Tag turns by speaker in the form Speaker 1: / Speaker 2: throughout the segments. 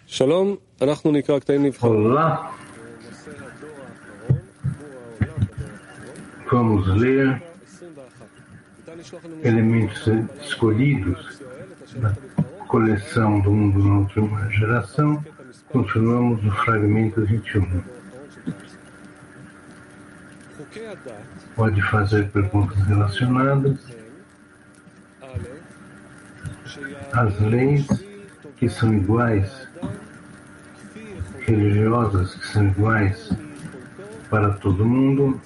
Speaker 1: שלום, אנחנו נקרא קטעים נבחרים.
Speaker 2: Olá, vamos ler elementos escolhidos da coleção do mundo na última geração. Continuamos no fragmento 21. Pode fazer perguntas relacionadas às leis que são iguais, religiosas que são iguais para todo mundo,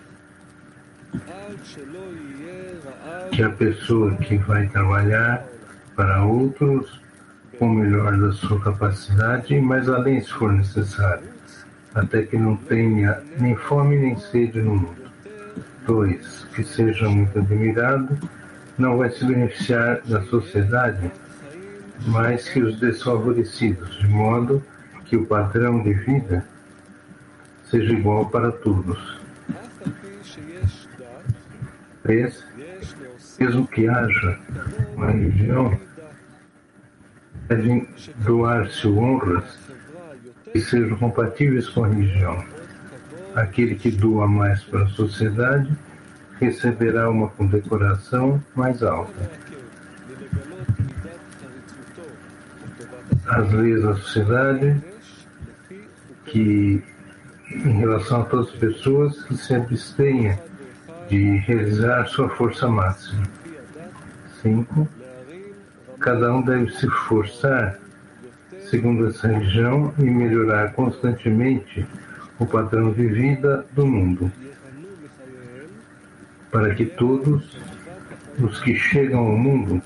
Speaker 2: que a pessoa que vai trabalhar para outros com o melhor da sua capacidade, mas além se for necessário, até que não tenha nem fome nem sede no mundo. 2. Que seja muito admirado, não vai se beneficiar da sociedade, mas que os desfavorecidos, de modo que o padrão de vida seja igual para todos. 3. Mesmo que haja uma religião, devem doar-se honras que sejam compatíveis com a religião. Aquele que doa mais para a sociedade receberá uma condecoração mais alta. As leis da sociedade que, em relação a todas as pessoas, que se abstenham de realizar sua força máxima. 5. Cada um deve se forçar, segundo essa religião, e melhorar constantemente o padrão de vida do mundo, para que todos os que chegam ao mundo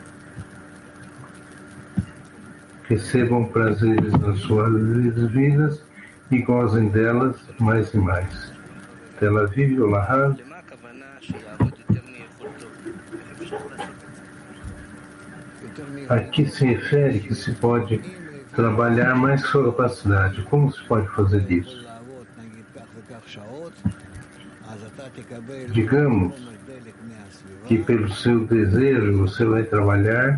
Speaker 2: recebam prazeres nas suas vidas e gozem delas mais e mais. Tel Aviv, Olahav. Aqui se refere que se pode trabalhar mais que sua capacidade. Como se pode fazer isso? Digamos que pelo seu desejo você vai trabalhar,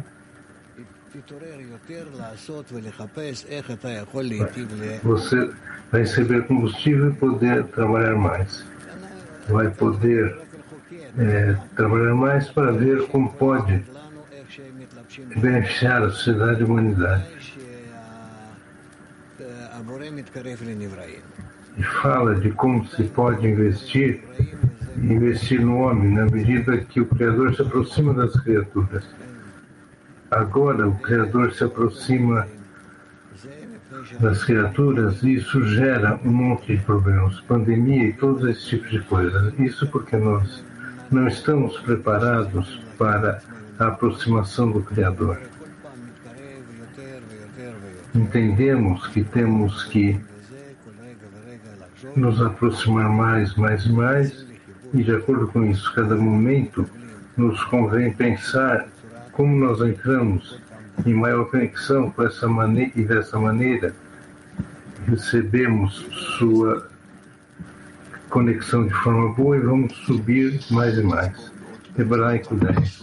Speaker 2: você vai receber combustível e poder trabalhar mais. Vai poder trabalhar mais para ver como pode beneficiar a sociedade e a humanidade. E fala de como se pode investir no homem na medida que o Criador se aproxima das criaturas. Agora o Criador se aproxima das criaturas e isso gera um monte de problemas, pandemia e todos esses tipos de coisas. Isso porque nós não estamos preparados para a aproximação do Criador. Entendemos que temos que nos aproximar mais, e de acordo com isso, cada momento nos convém pensar como nós entramos em maior conexão com essa maneira, e dessa maneira recebemos sua conexão de forma boa e vamos subir mais e mais. Hebraico 10.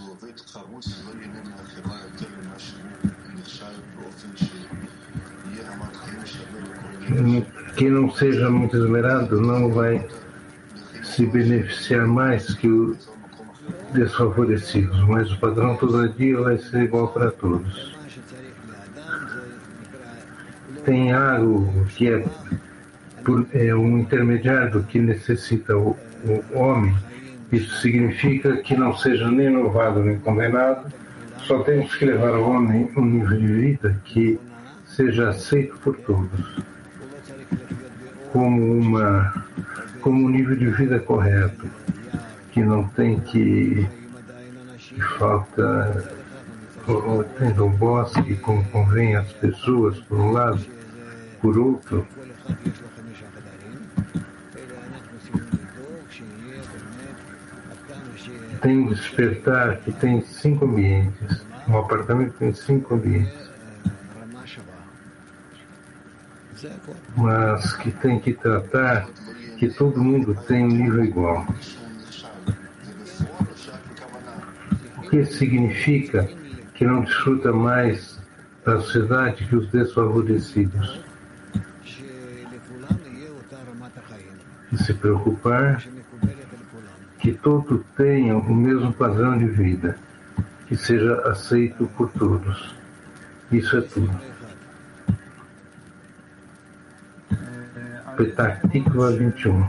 Speaker 2: Quem não seja muito esmerado não vai se beneficiar mais que os desfavorecidos, mas o padrão todo dia vai ser igual para todos. Tem algo que é um intermediário que necessita o homem. Isso significa que não seja nem louvado nem condenado. Só temos que levar ao homem um nível de vida que seja aceito por todos, como um nível de vida correto, que não tem que falta tendo um bosque como convém às pessoas por um lado, por outro. Tem um despertar que tem 5 ambientes, um apartamento tem 5 ambientes, mas que tem que tratar que todo mundo tem um nível igual. O que significa que não desfruta mais da sociedade que os desfavorecidos. E se preocupar que todos tenham o mesmo padrão de vida, que seja aceito por todos. Isso é tudo. Petach Tikva 21.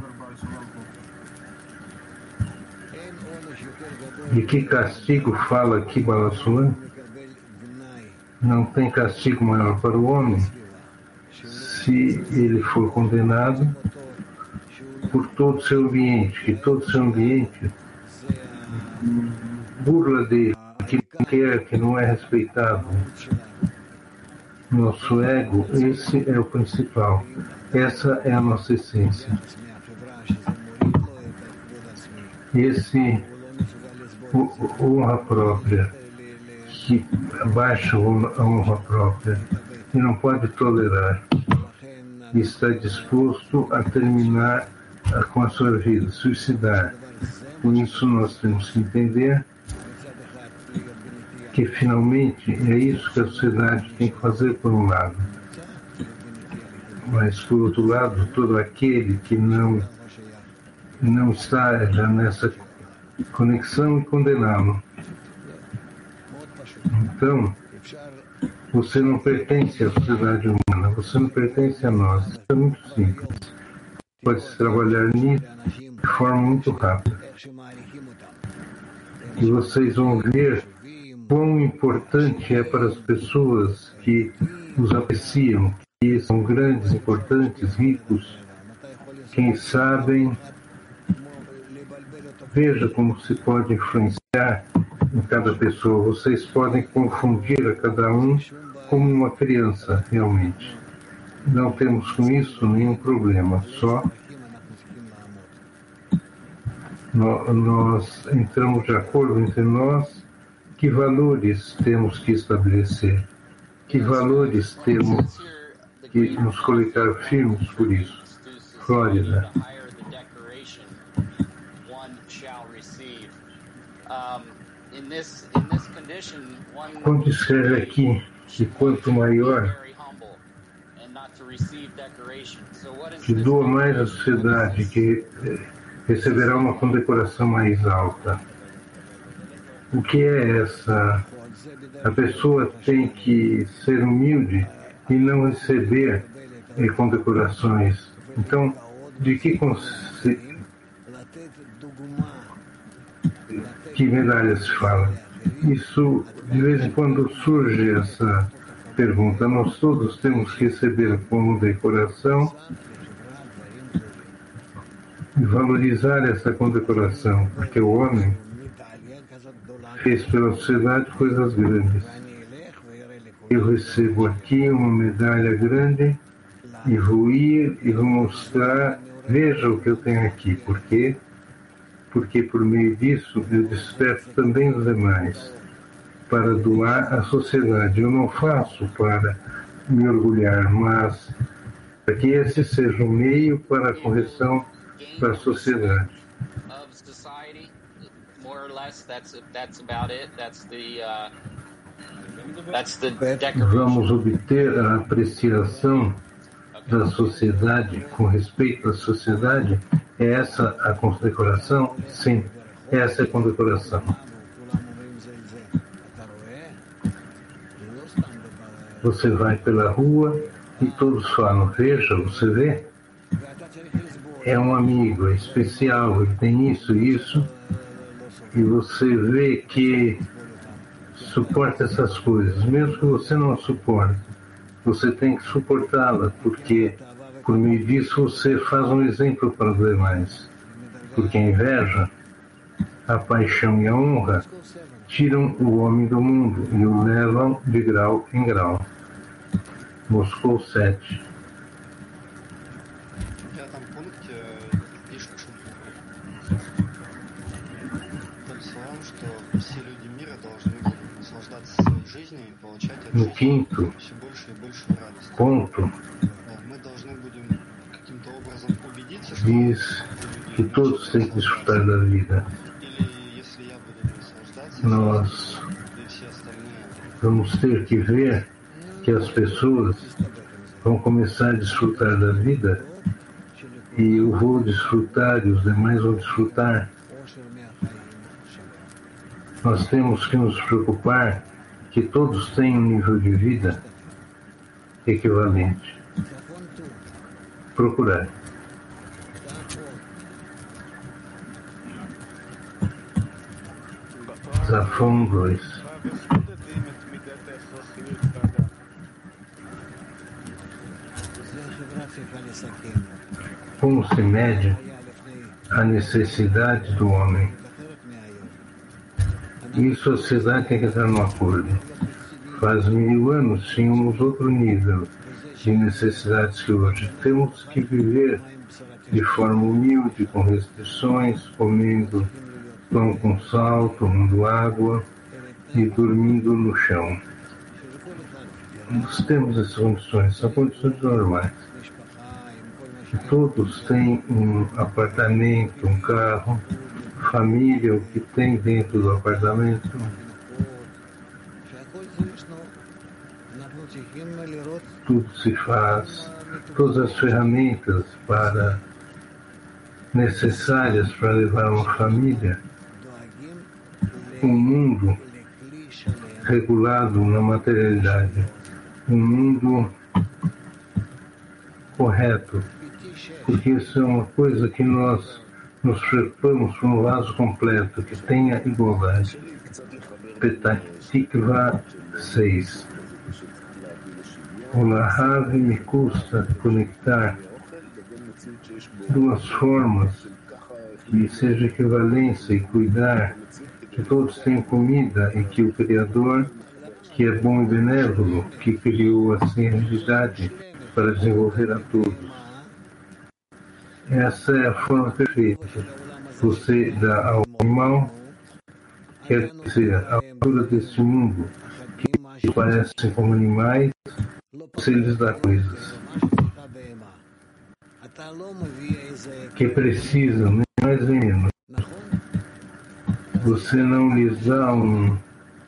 Speaker 2: De que castigo fala aqui Balassulam? Não tem castigo maior para o homem se ele for condenado por todo o seu ambiente, que todo o seu ambiente burla dele, que não quer, que não é respeitado. Nosso ego, esse é o principal. Essa é a nossa essência. Esse honra própria, que baixa a honra própria, e não pode tolerar. E está disposto a terminar com a sua vida, suicidar. Com isso nós temos que entender que finalmente é isso que a sociedade tem que fazer por um lado. Mas por outro lado, todo aquele que não está já nessa conexão e condená-lo. Então, você não pertence à sociedade humana, você não pertence a nós. Isso é muito simples. Pode-se trabalhar nisso de forma muito rápida. E vocês vão ver quão importante é para as pessoas que os apreciam, que são grandes, importantes, ricos, quem sabem. Veja como se pode influenciar em cada pessoa. Vocês podem confundir a cada um como uma criança, realmente. Não temos com isso nenhum problema, só nós entramos de acordo entre nós que valores temos que estabelecer, que valores temos que nos colocar firmes por isso. Flórida. Quando escreve aqui que quanto maior, que doa mais a sociedade, que receberá uma condecoração mais alta. O que é essa? A pessoa tem que ser humilde e não receber condecorações. Então, de que medalha se fala? Isso, de vez em quando, surge essa pergunta. Nós todos temos que receber como decoração e valorizar essa condecoração, porque o homem fez pela sociedade coisas grandes. Eu recebo aqui uma medalha grande e vou ir e vou mostrar, veja o que eu tenho aqui, porque por meio disso eu desperto também os demais para doar à sociedade. Eu não faço para me orgulhar, mas para que esse seja um meio para a correção da sociedade. Vamos obter a apreciação da sociedade com respeito à sociedade. É essa a condecoração? Sim, essa é a condecoração. Você vai pela rua e todos falam, veja, você vê? É um amigo, é especial, ele tem isso, e você vê que suporta essas coisas, mesmo que você não suporte, você tem que suportá-la, porque por meio disso você faz um exemplo para os demais. Porque a inveja, a paixão e a honra tiram o homem do mundo e o levam de grau em grau. Moscou 7. No quinto ponto, diz que todos têm que desfrutar da vida. Nós vamos ter que ver que as pessoas vão começar a desfrutar da vida e eu vou desfrutar e os demais vão desfrutar. Nós temos que nos preocupar que todos tenham um nível de vida equivalente. Procurar. Zafon 2. Como se mede a necessidade do homem? E a sociedade tem que entrar num acordo. Faz 1000 anos tínhamos outro nível de necessidades que hoje. Temos que viver de forma humilde, com restrições, comendo pão com sal, tomando água e dormindo no chão. Nós temos essas condições, são condições normais. Todos têm um apartamento, um carro, família, o que tem dentro do apartamento. Tudo se faz, todas as ferramentas necessárias para levar uma família, um mundo regulado na materialidade, um mundo correto, porque isso é uma coisa que nós nos preocupamos por um vaso completo, que tenha igualdade. Petah Tikva 6. O Lahav me custa conectar duas formas que seja equivalência e cuidar que todos tenham comida e que o Criador, que é bom e benévolo, que criou assim a realidade para desenvolver a todos. Essa é a forma perfeita. Você dá ao animal, quer dizer, a altura deste mundo, que parecem como animais, você lhes dá coisas que precisam, nem mais nem menos. Você não lhes dá um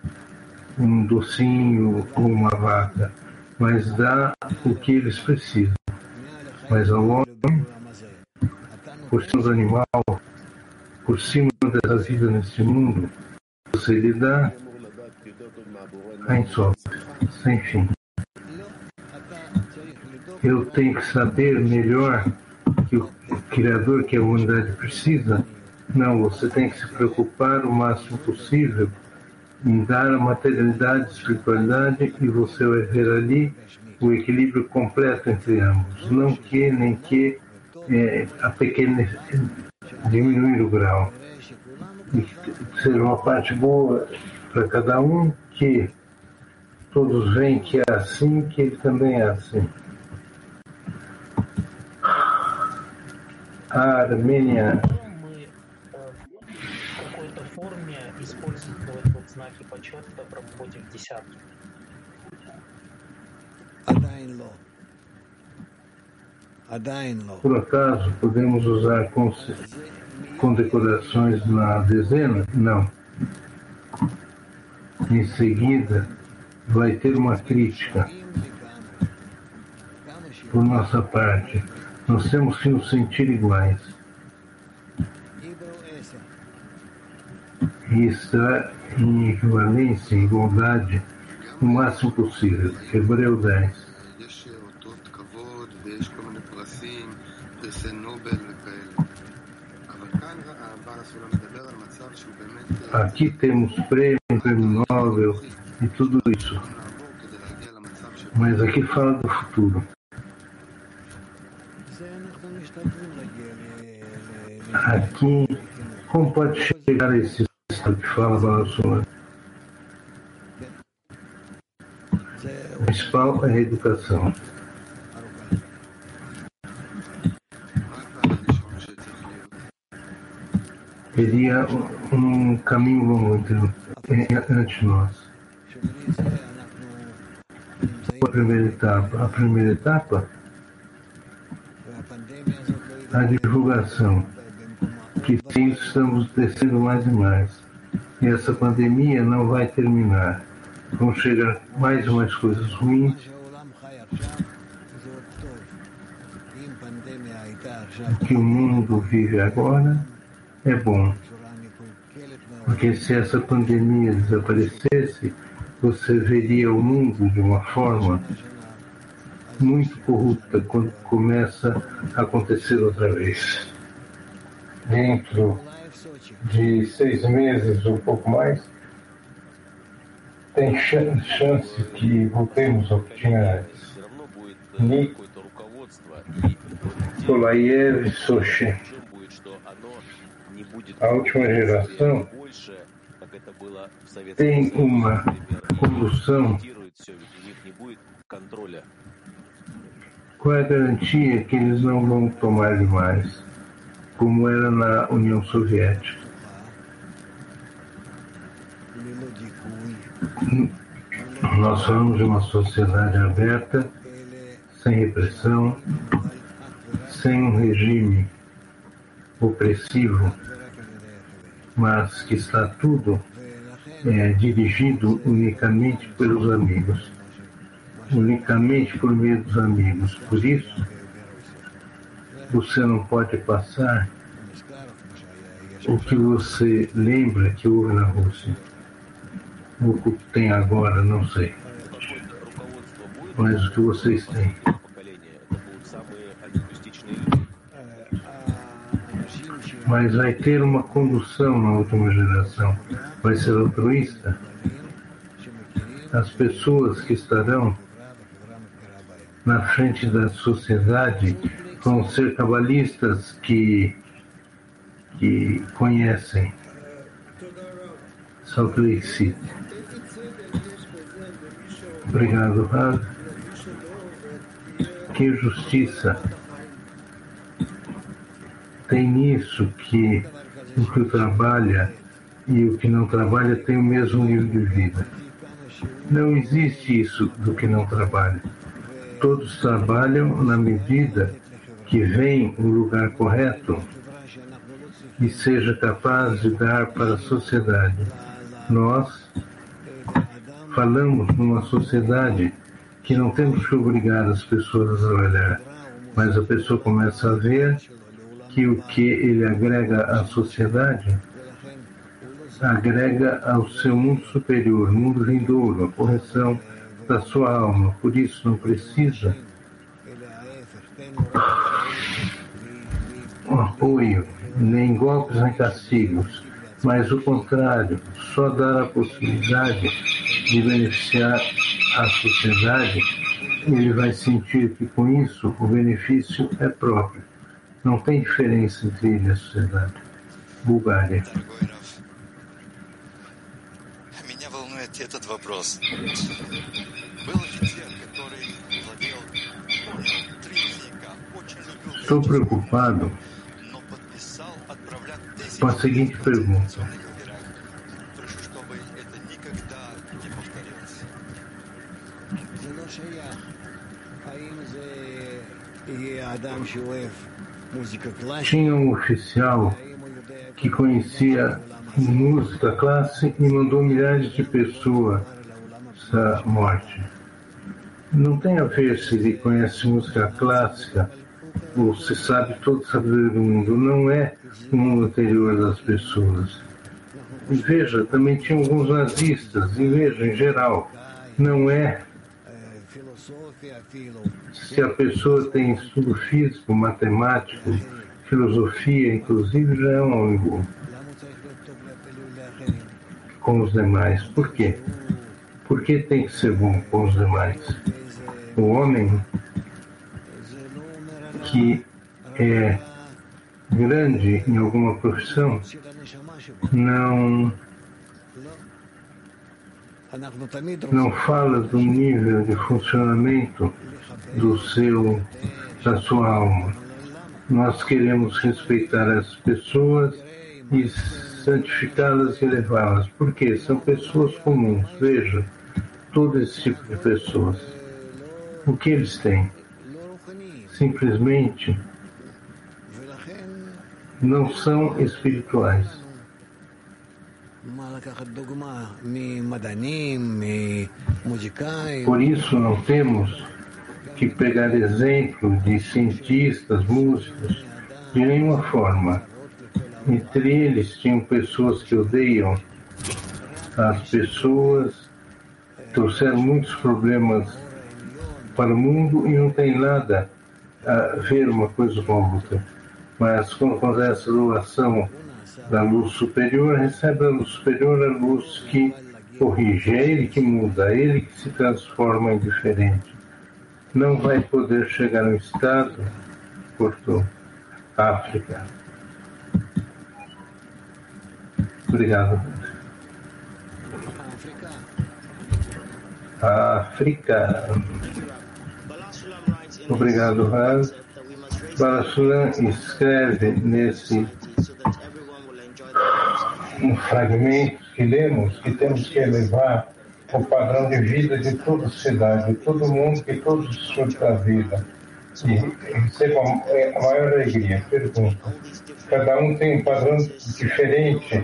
Speaker 2: docinho ou uma vaca, mas dá o que eles precisam. Mas ao homem, por cima do animal, por cima dessa vida neste mundo, você lhe dá a insócia, sem fim. Eu tenho que saber melhor que o Criador, que a humanidade precisa. Não, você tem que se preocupar o máximo possível em dar a materialidade, a espiritualidade, e você vai ver ali o equilíbrio completo entre ambos. Não que, nem que a pequena diminuir o grau. E seja uma parte boa para cada um, que todos veem que é assim, que ele também é assim. A Armênia. Por acaso, podemos usar condecorações na dezena? Não. Em seguida, vai ter uma crítica por nossa parte. Nós temos que nos sentir iguais. E estar em equivalência, em igualdade, o máximo possível. Hebreu 10. Aqui temos prêmio Nobel e tudo isso. Mas aqui fala do futuro. Aqui, como pode chegar a esse estado que fala Balassola? O principal é a educação. Teria um caminho longo ante nós. A primeira etapa, a divulgação, que sim, estamos descendo mais e mais. E essa pandemia não vai terminar. vão chegar mais e mais coisas ruins. O que o mundo vive agora é bom, porque se essa pandemia desaparecesse, você veria o mundo de uma forma muito corrupta quando começa a acontecer outra vez. Dentro de 6 meses, um pouco mais, tem chance que voltemos ao que tinha antes. Nikolaev Sochi. A última geração tem uma condução. Qual é a garantia que eles não vão tomar demais, como era na União Soviética? Nós falamos de uma sociedade aberta, sem repressão, sem um regime opressivo, mas que está tudo dirigido unicamente pelos amigos, unicamente por meio dos amigos. Por isso, você não pode passar o que você lembra que houve na Rússia. O que tem agora, não sei. Mas o que vocês têm. Mas vai ter uma condução na última geração. Vai ser altruísta. As pessoas que estarão na frente da sociedade vão ser cabalistas que conhecem Salt Lake City. Obrigado, Rav. Que justiça tem nisso que o que trabalha e o que não trabalha tem o mesmo nível de vida. Não existe isso do que não trabalha. Todos trabalham na medida que vem o lugar correto e seja capaz de dar para a sociedade. Nós falamos numa sociedade que não temos que obrigar as pessoas a trabalhar, mas a pessoa começa a ver que o que ele agrega à sociedade agrega ao seu mundo superior, mundo vindouro, a correção da sua alma. Por isso não precisa um apoio, nem golpes, nem castigos, mas o contrário, só dar a possibilidade de beneficiar a sociedade, ele vai sentir que com isso o benefício é próprio. Não tem diferença entre ele e a sociedade. Bulgária.
Speaker 3: Меня волнует этот вопрос. Был офицер, который владел 3 языка, очень любил.
Speaker 2: Estou preocupado com a seguinte pergunta.
Speaker 3: Прошу, чтобы это никогда не повторилось.
Speaker 2: Tinha um oficial que conhecia música clássica e mandou milhares de pessoas à morte. Não tem a ver se ele conhece música clássica ou se sabe todo o saber do mundo. Não é o mundo anterior das pessoas. E veja, também tinha alguns nazistas, e veja, em geral, não é. Se a pessoa tem estudo físico, matemático, filosofia, inclusive, já é um amigo com os demais. Por quê? Por que tem que ser bom com os demais? O homem que é grande em alguma profissão não fala do nível de funcionamento da sua alma. Nós queremos respeitar as pessoas e santificá-las e elevá-las. Por quê? São pessoas comuns. Veja, todo esse tipo de pessoas. O que eles têm? Simplesmente não são espirituais. Por isso não temos que pegar exemplo de cientistas, músicos, de nenhuma forma. Entre eles tinham pessoas que odeiam as pessoas, trouxeram muitos problemas para o mundo e não tem nada a ver uma coisa com a outra. Mas quando acontece a doação da luz superior, recebe a luz superior, a luz que corrige, é ele que muda, é ele que se transforma em diferente. Não vai poder chegar no estado, cortou, África. Obrigado. África. Obrigado, Raz. Balasulam escreve nesse um fragmento que lemos que temos que elevar o padrão de vida de toda a sociedade, de todo mundo, que todos desfrutem da vida. E recebam a maior alegria. Pergunta. Cada um tem um padrão diferente,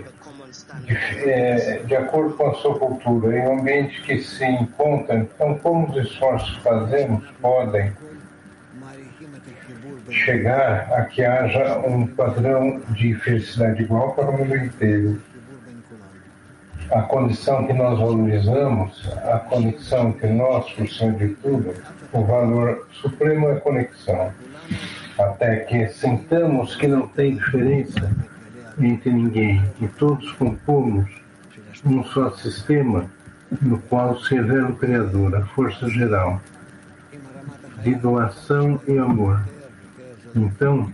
Speaker 2: de acordo com a sua cultura, em um ambiente que se encontra. Então, como os esforços fazemos podem chegar a que haja um padrão de felicidade igual para o mundo inteiro. A condição que nós valorizamos, a conexão entre nós, por cima de tudo, o valor supremo é a conexão. Até que sintamos que não tem diferença entre ninguém, e todos compomos um só sistema no qual se revela o Criador, a força geral, de doação e amor. Então,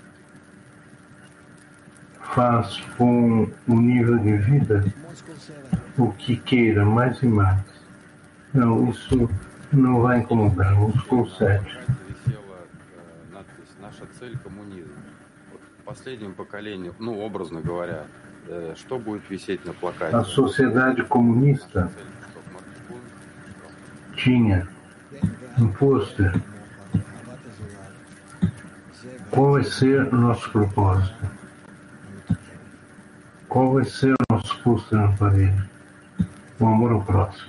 Speaker 2: faz com o nível de vida o que queira, mais e mais. Não, isso não vai incomodar, vamos com o 7.
Speaker 4: Наша цель — коммунизм. Последнему поколению, образно говоря, что будет висеть на плакате?
Speaker 2: A sociedade comunista tinha um pôster. Qual vai ser o nosso propósito? Qual vai ser o nosso pôster na parede? O amor ao próximo.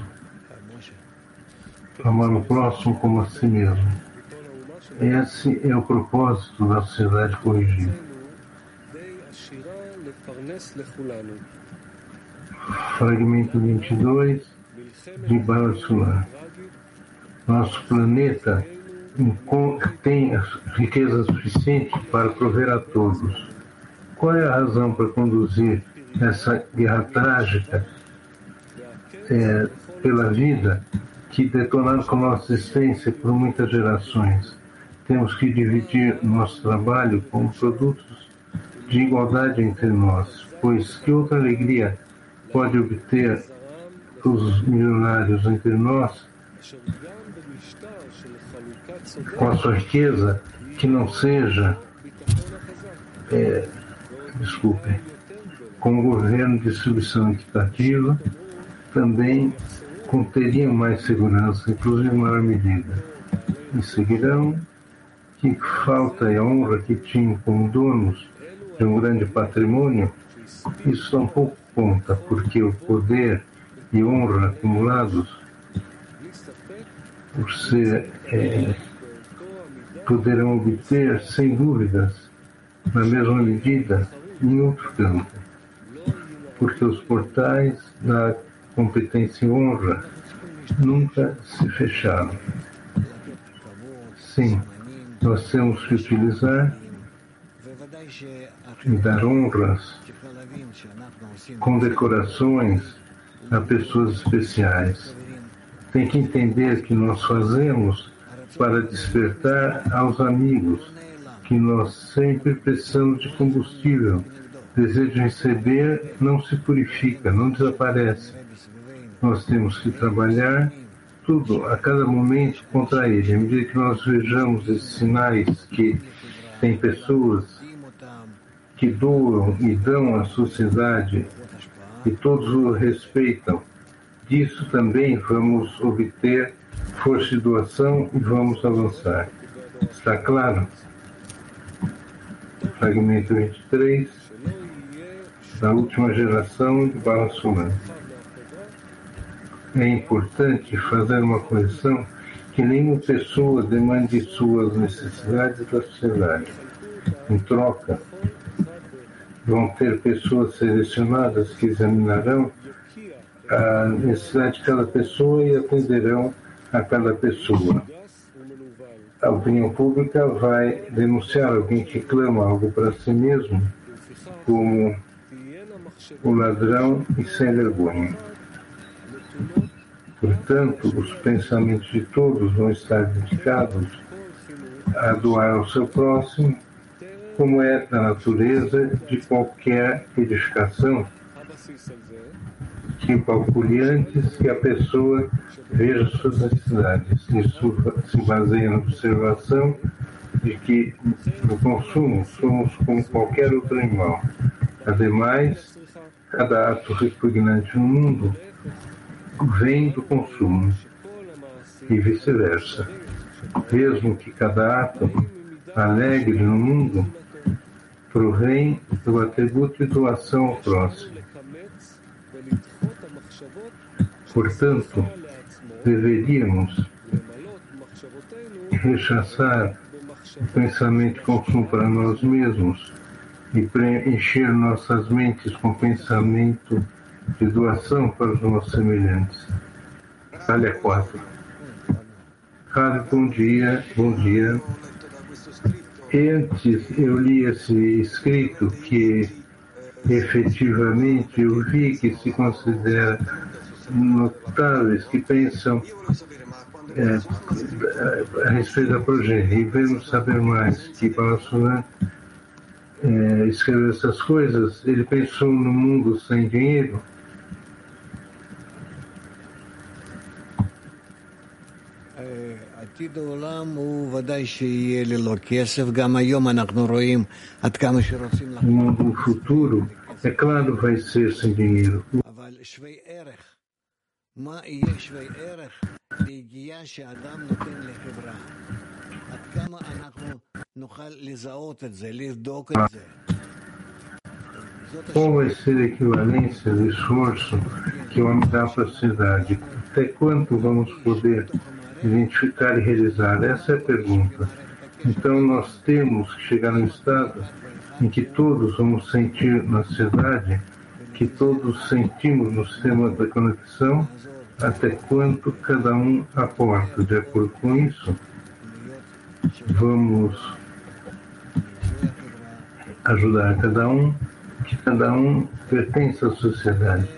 Speaker 2: Amar o próximo como a si mesmo. Esse é o propósito da sociedade corrigida. Fragmento 22 de Balasulam. Nosso planeta tem riqueza suficiente para prover a todos. Qual é a razão para conduzir essa guerra trágica pela vida que detonaram com nossa existência por muitas gerações? Temos que dividir nosso trabalho como produtos de igualdade entre nós, pois que outra alegria pode obter os milionários entre nós com a sua riqueza que não seja, com o governo de distribuição equitativa, também teriam mais segurança, inclusive em maior medida. E seguirão que falta e a honra que tinham como donos de um grande patrimônio, isso tampouco conta, porque o poder e honra acumulados por ser, poderão obter, sem dúvidas, na mesma medida, em outro campo, porque os portais da competência e honra nunca se fecharam. Sim, nós temos que utilizar e dar honras com decorações a pessoas especiais. Tem que entender que nós fazemos para despertar aos amigos que nós sempre precisamos de combustível. Desejo de receber não se purifica, não desaparece. Nós temos que trabalhar tudo, a cada momento, contra ele. À medida que nós vejamos esses sinais que tem pessoas que doam e dão à sociedade e todos o respeitam, disso também vamos obter força de doação e vamos avançar. Está claro? Fragmento 23. da última geração de Balasuman. É importante fazer uma correção que nenhuma pessoa demande suas necessidades da sociedade. Em troca, vão ter pessoas selecionadas que examinarão a necessidade de cada pessoa e atenderão a cada pessoa. A opinião pública vai denunciar alguém que clama algo para si mesmo como o ladrão e sem vergonha. Portanto, os pensamentos de todos vão estar dedicados a doar ao seu próximo, como é da natureza de qualquer edificação, que calcule antes que a pessoa veja suas necessidades. Isso se baseia na observação de que no consumo somos como qualquer outro animal. Ademais, cada ato repugnante no mundo vem do consumo e vice-versa. Mesmo que cada ato alegre no mundo provém do atributo de doação ao próximo. Portanto, deveríamos rechaçar o pensamento de consumo para nós mesmos e preencher nossas mentes com pensamento de doação para os nossos semelhantes. Talha 4. Rádio, bom dia, bom dia. Antes eu li esse escrito que efetivamente eu vi que se considera notáveis que pensam a respeito da progênie. E vamos saber mais que Balasuman escreveu essas coisas. Ele pensou no mundo sem dinheiro. O mundo futuro, é claro, vai ser sem dinheiro. Qual vai ser a equivalência do esforço que o homem dá para a sociedade? Até quanto vamos poder identificar e realizar? Essa é a pergunta. Então nós temos que chegar num estado em que todos vamos sentir na sociedade, que todos sentimos no sistema da conexão, até quanto cada um aporta. De acordo com isso, vamos ajudar cada um, que cada um pertence à sociedade,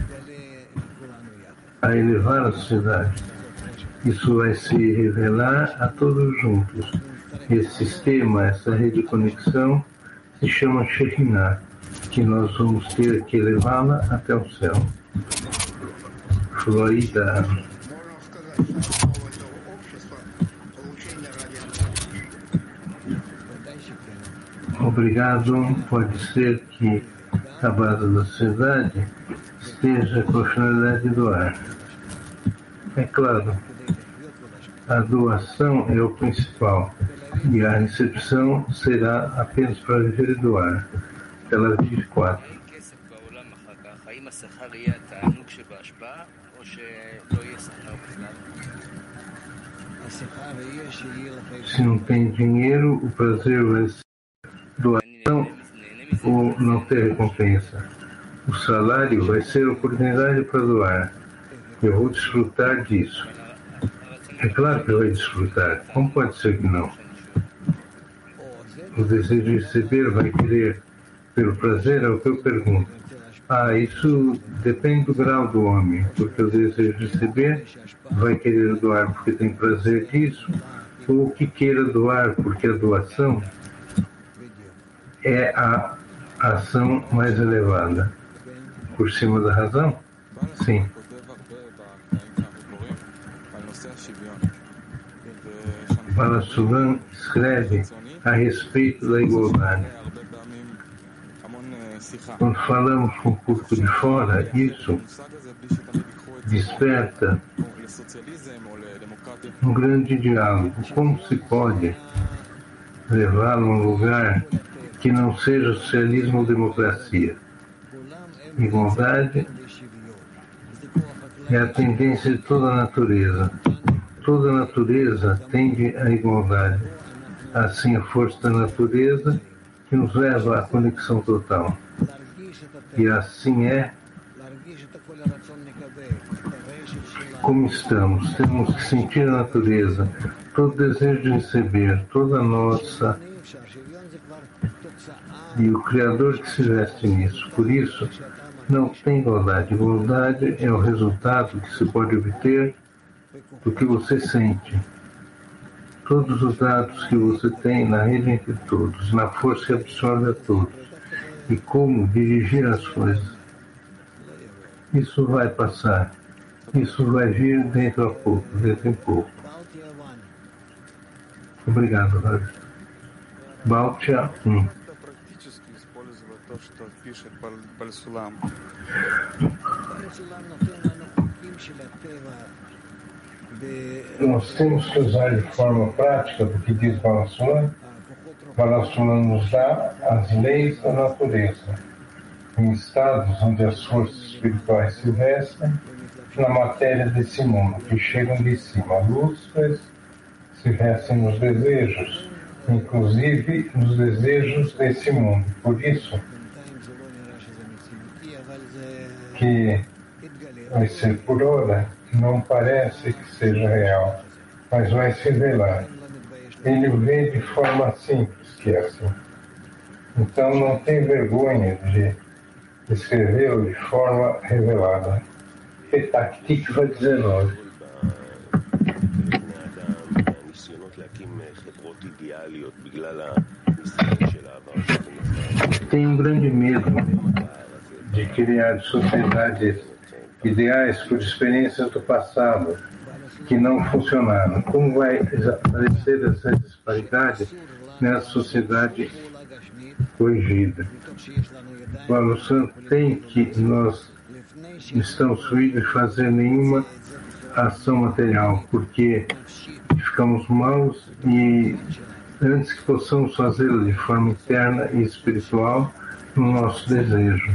Speaker 2: a elevar a sociedade. Isso vai se revelar a todos juntos. Esse sistema, essa rede de conexão, se chama Shekhinah, que nós vamos ter que levá-la até o céu. Florida. Obrigado. Pode ser que a base da sociedade esteja com a finalidade de doar. É claro, a doação é o principal e a recepção será apenas para viver e doar. Tel Aviv 4. Se não tem dinheiro, o prazer vai ser doação ou não ter recompensa. O salário vai ser oportunidade para doar. Eu vou desfrutar disso. É claro que eu vou desfrutar. Como pode ser que não? O desejo de receber vai querer pelo prazer, é o que eu pergunto. Isso depende do grau do homem, porque o desejo de receber vai querer doar porque tem prazer disso, ou que queira doar porque a doação é a ação mais elevada. Por cima da razão? Sim. Balasuman escreve a respeito da igualdade. Quando falamos com o público de fora, isso desperta um grande diálogo. Como se pode levá-lo a um lugar que não seja socialismo ou democracia? Igualdade é a tendência de toda a natureza. Toda a natureza tende à igualdade. Assim, a força da natureza que nos leva à conexão total. E assim é como estamos. Temos que sentir a natureza, todo o desejo de receber, toda a nossa... E o Criador que se veste nisso. Por isso, não tem igualdade. Igualdade é o resultado que se pode obter do que você sente. Todos os dados que você tem na rede entre todos, na força que absorve a todos. E como dirigir as coisas. Isso vai passar. Isso vai vir dentro em pouco. Obrigado, Ravi. Baltia 1. Nós temos que usar de forma prática do que diz Balasulam. Balasulam nos dá as leis da natureza, em estados onde as forças espirituais se vestem na matéria desse mundo, que chegam de cima. Luzes se vestem nos desejos, inclusive nos desejos desse mundo. Por isso que vai ser por hora, não parece que seja real, mas vai se revelar. Ele vê de forma simples, que é assim. Então não tem vergonha de escrevê-lo de forma revelada. Petactikva 19. Tem um grande medo de criar sociedades ideais por experiências do passado que não funcionaram. Como vai desaparecer essa disparidade nessa sociedade corrigida? O Alução tem que nós estamos fluidos de fazer nenhuma ação material, porque ficamos maus e antes que possamos fazê-lo de forma interna e espiritual no nosso desejo.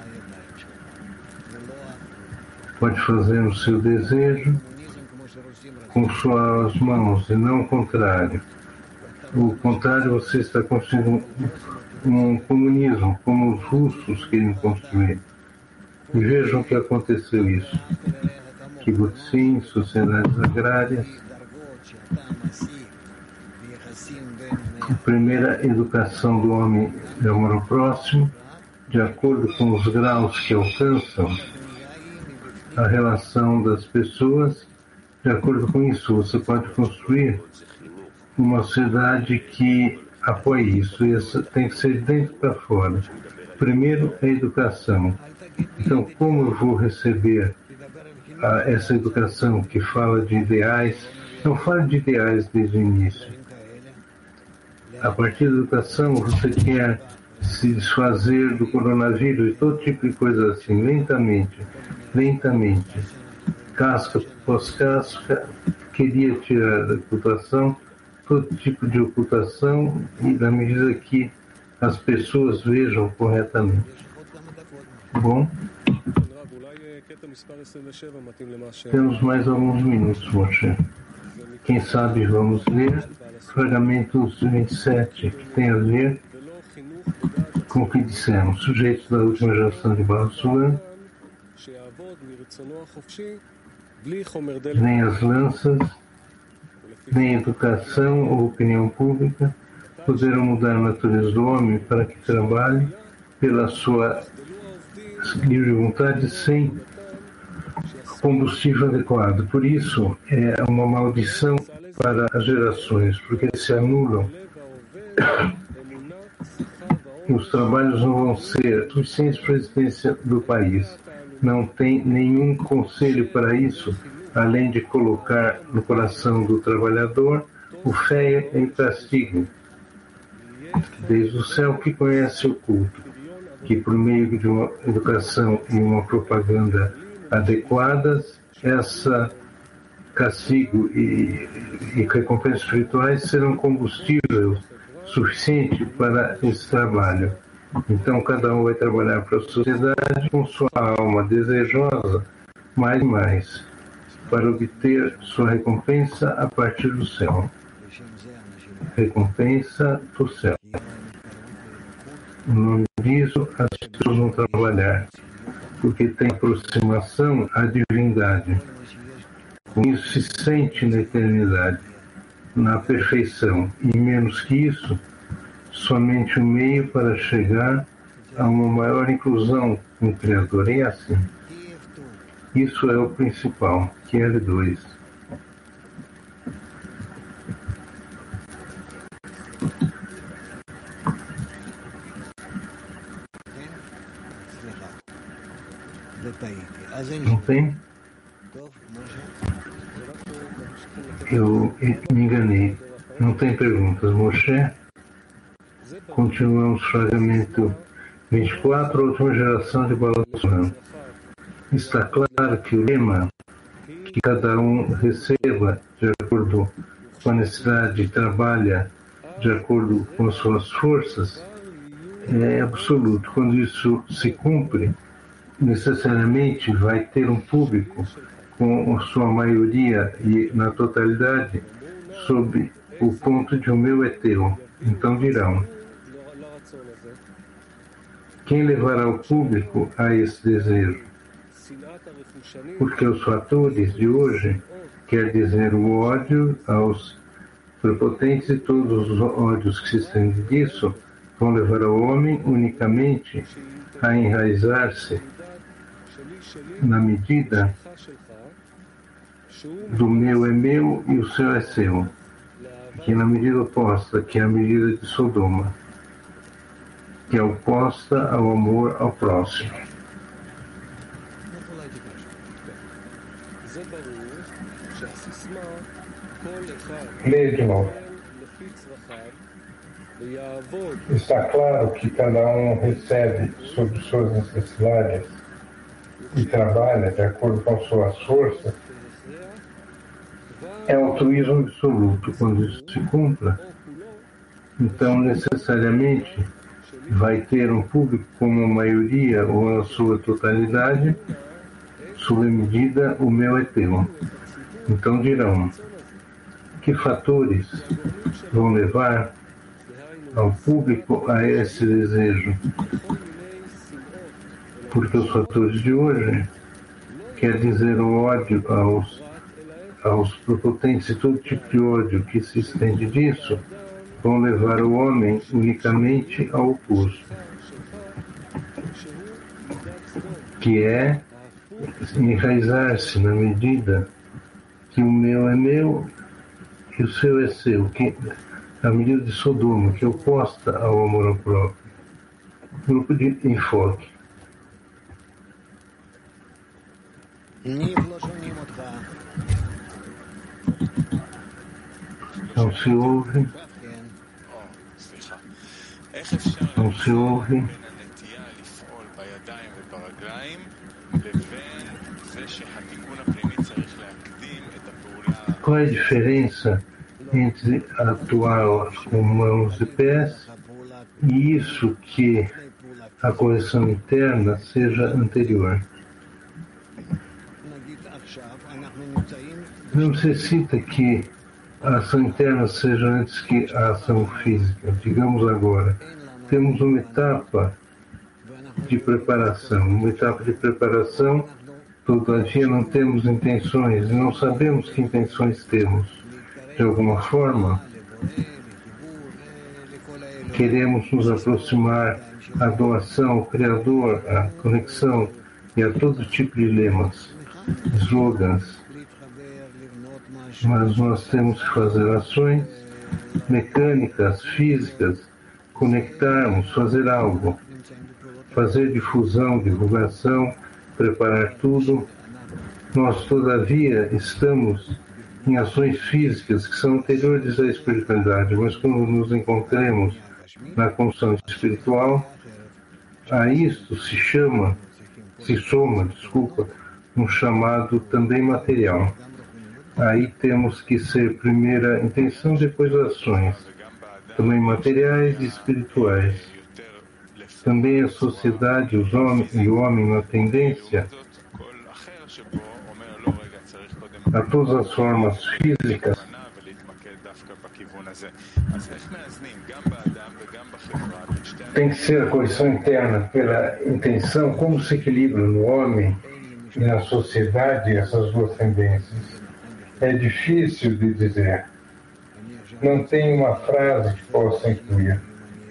Speaker 2: Pode fazer o seu desejo com suas mãos e não o contrário. O contrário, você está construindo um comunismo, como os russos querem construir. E vejam que aconteceu isso. Kibbutzim, sociedades agrárias. A primeira educação do homem é o amor ao próximo, de acordo com os graus que alcançam a relação das pessoas. De acordo com isso, você pode construir uma sociedade que apoie isso. Isso tem que ser de dentro para fora. Primeiro, a educação. Então, como eu vou receber essa educação que fala de ideais? Não fala de ideais desde o início. A partir da educação, você quer se desfazer do coronavírus e todo tipo de coisa assim, lentamente. Casca pós casca, queria tirar da ocultação, todo tipo de ocultação, e na medida que as pessoas vejam corretamente. Bom, temos mais alguns minutos, Moshe. Quem sabe vamos ler fragmentos 27, que tem a ver com o que dissemos. Sujeitos da última geração de Balasulam, nem as lanças, nem educação ou opinião pública poderão mudar a natureza do homem para que trabalhe pela sua livre vontade sem combustível adequado. Por isso, é uma maldição para as gerações, porque se anulam. Os trabalhos não vão ser suficientes para a existência do país. Não tem nenhum conselho para isso, além de colocar no coração do trabalhador o fé e o castigo. Desde o céu que conhece o culto, que por meio de uma educação e uma propaganda adequadas, essa castigo e recompensas espirituais serão combustível suficiente para esse trabalho. Então cada um vai trabalhar para a sociedade com sua alma desejosa mais e mais, para obter sua recompensa a partir do céu. Recompensa do céu. No nome disso, as pessoas vão trabalhar, porque tem aproximação à divindade. Com isso se sente na eternidade, na perfeição, e menos que isso, somente um meio para chegar a uma maior inclusão com o Criador. É assim. Isso é o principal, que é L2. Não tem? Eu me enganei. Não tem perguntas. Moshe, continuamos fragmento 24, a última geração de Balaam. Está claro que o lema que cada um receba de acordo com a necessidade e trabalha de acordo com as suas forças é absoluto. Quando isso se cumpre, necessariamente vai ter um público com a sua maioria e na totalidade sob o ponto de o meu é teu. Então dirão: quem levará o público a esse desejo? Porque os fatores de hoje, quer dizer o ódio aos prepotentes e todos os ódios que se estendem disso, vão levar o homem unicamente a enraizar-se na medida do meu é meu e o seu é seu, que é na medida oposta, que é a medida de Sodoma, que é oposta ao amor ao próximo. Leia de novo. Está claro que cada um recebe sobre suas necessidades e trabalha de acordo com suas forças. É altruísmo absoluto. Quando isso se cumpra, então necessariamente vai ter um público como maioria ou na sua totalidade, sob medida o meu é teu. Então dirão: que fatores vão levar ao público a esse desejo? Porque os fatores de hoje, quer dizer o ódio aos prepotentes e todo tipo de ódio que se estende disso, vão levar o homem unicamente ao oposto, que é enraizar-se na medida que o meu é meu e o seu é seu, que a medida de Sodoma, que é oposta ao amor ao próprio. Grupo de enfoque. Não se ouve. Não se ouve. Qual é a diferença entre atuar com mãos e pés e isso que a correção interna seja anterior? Não necessita que a ação interna seja antes que a ação física. Digamos agora, temos uma etapa de preparação, todavia não temos intenções e não sabemos que intenções temos. De alguma forma, queremos nos aproximar à doação, ao Criador, à conexão e a todo tipo de lemas, slogans. Mas nós temos que fazer ações mecânicas, físicas, conectarmos, fazer algo, fazer difusão, divulgação, preparar tudo. Nós, todavia, estamos em ações físicas que são anteriores à espiritualidade, mas quando nos encontramos na construção espiritual, a isto se soma, um chamado também material. Aí temos que ser primeira intenção, depois ações, também materiais e espirituais. Também a sociedade e o homem na tendência a todas as formas físicas. Tem que ser a correção interna pela intenção, como se equilibra no homem e na sociedade essas duas tendências. É difícil de dizer. Não tem uma frase que possa incluir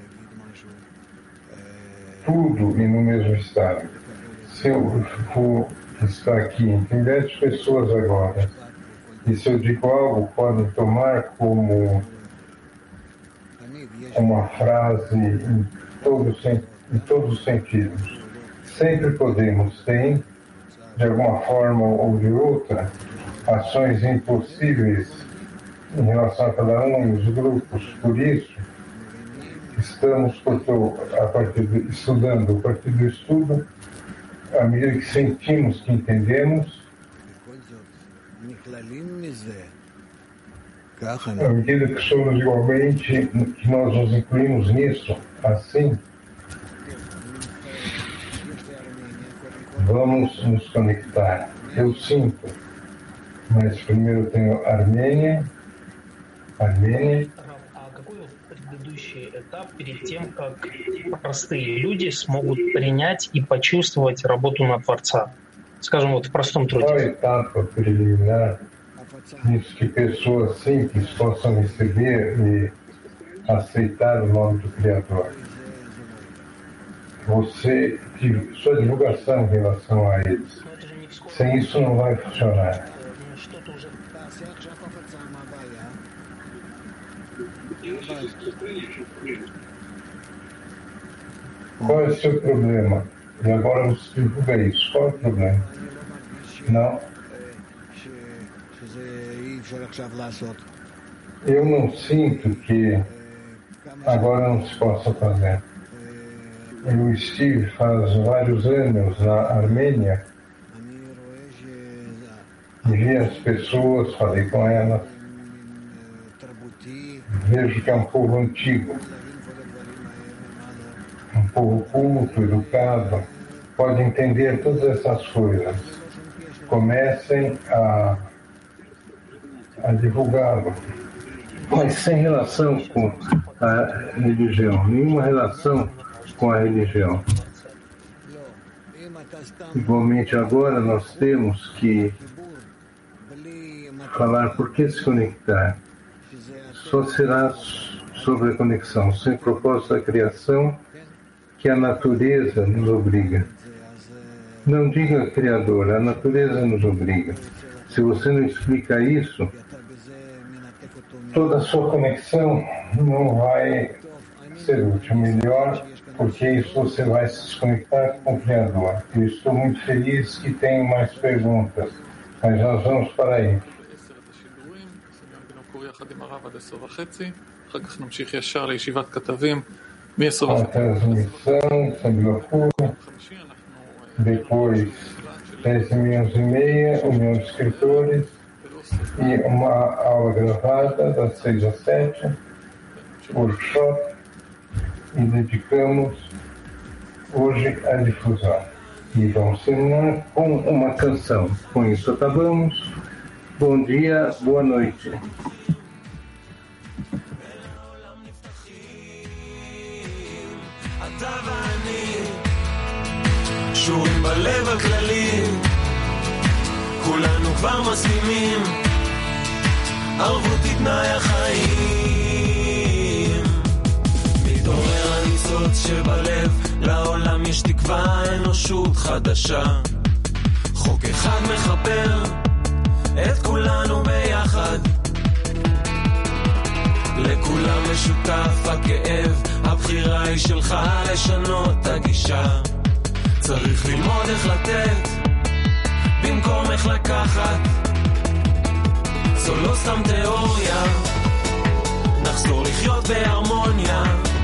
Speaker 2: tudo e no mesmo estado. Se eu for estar aqui em 10 pessoas agora, e se eu digo algo, podem tomar como uma frase em todos os sentidos. Sempre podemos ter, de alguma forma ou de outra, ações impossíveis em relação a cada um dos grupos. Por isso, estamos estudando, a partir do estudo, à medida que sentimos que entendemos, à medida que somos igualmente, que nós nos incluímos nisso, assim, vamos nos conectar. Eu sinto, mas primeiro eu tenho Armênia.
Speaker 5: Какой предыдущий этап перед тем, как простые люди смогут принять и почувствовать работу на Творца? Скажем, вот в простом труде.
Speaker 2: Qual a etapa preliminar nisso que pessoas simples possam receber e aceitar o nome do Criador? Sua divulgação em relação a eles. Sem isso não vai funcionar. Qual é o seu problema? E agora você divulga isso. Qual é o problema? Não. Eu não sinto que agora não se possa fazer. Eu estive faz vários anos na Armênia e vi as pessoas, falei com elas. Vejo que é um povo antigo, um povo culto, educado, pode entender todas essas coisas. Comecem a divulgá-lo, mas sem relação com a religião, nenhuma relação com a religião. Igualmente agora nós temos que falar por que se conectar. Só será sobre a conexão, sem propósito da criação, que a natureza nos obriga. Não diga Criador, a natureza nos obriga. Se você não explica isso, toda a sua conexão não vai ser útil. Melhor, porque isso você vai se desconectar com o Criador. Eu estou muito feliz que tenho mais perguntas, mas nós vamos para aí.
Speaker 6: אחר כך נמשיך ישר לישיבת כתבים מ-10:30.
Speaker 2: A transmissão, Sambirapur, depois 10h30, União de Escritores, e uma aula gravada das 6 às 7, workshop, e dedicamos hoje à difusão. E vamos terminar com uma canção. Com isso acabamos. Bom dia, boa noite.
Speaker 7: אתה ואני שורים בלב הכללי, כולנו כבר מסכימים, ערבות היא תנאי החיים. מתעורר הניצוץ שבלב, לעולם יש תקווה, אנושות חדשה, חוק אחד מחבר את כולנו ביחד, לכולם משותף הכאב, הבחירה היא שלך לשנות את הגישה. צריך ללמוד איך לתת במקום איך לקחת, זו לא סתם תיאוריה, נחזור לחיות בהרמוניה,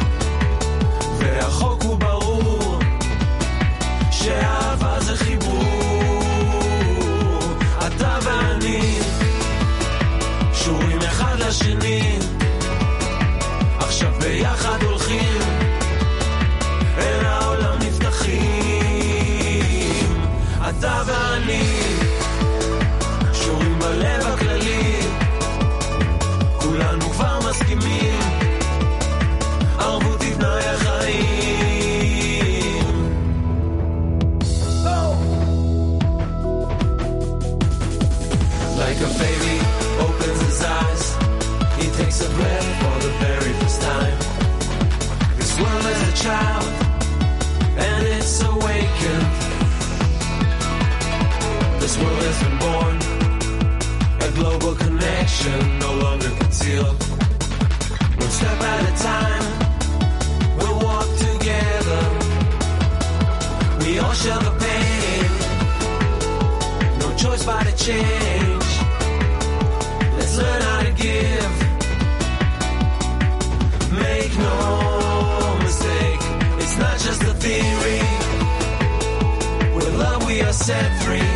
Speaker 7: והחוק הוא ברור שאהבה זה חיבור. אתה ואני שורים אחד לשני, עכשיו ביחד הולכים אל takes a breath for the very first time. This world is a child, and it's awakened. This world has been born, a global connection, no longer concealed. One step at a time, we'll walk together. We all share the pain, no choice but to change. Let's learn how to give. Make no mistake, it's not just a theory. With love we are set free.